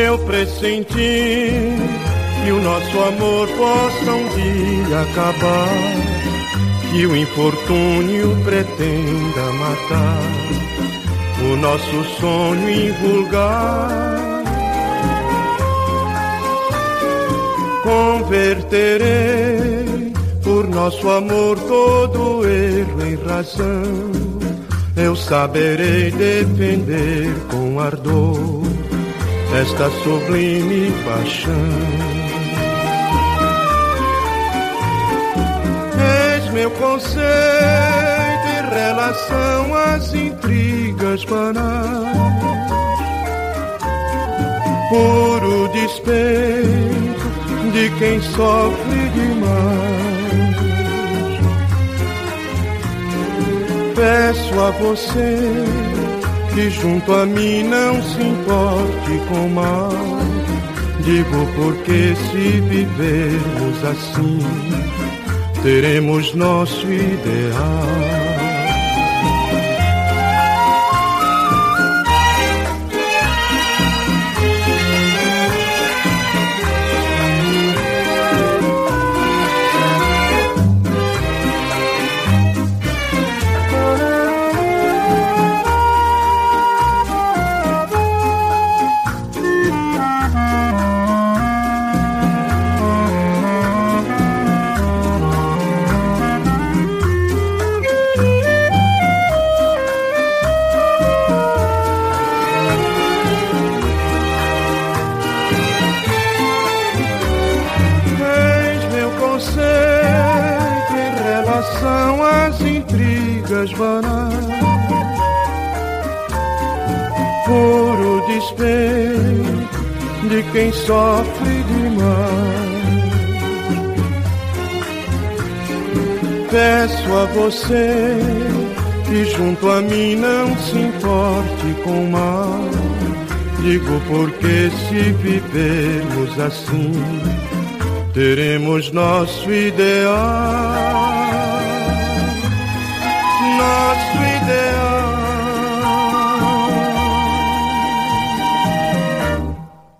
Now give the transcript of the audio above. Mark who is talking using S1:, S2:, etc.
S1: Eu pressenti que o nosso amor possa um dia acabar, que o infortúnio pretenda matar o nosso sonho invulgar. Converterei por nosso amor todo erro em razão. Eu saberei defender com ardor esta sublime paixão. Eis meu conceito em relação às intrigas banais, puro despeito de quem sofre demais. Peço a você que junto a mim não se importe com mal. Digo porque se vivermos assim, teremos nosso ideal. São as intrigas banais, puro despeito de quem sofre demais. Peço a você que junto a mim não se importe com o mal. Digo porque se vivermos assim, teremos nosso ideal. Nosso ideal.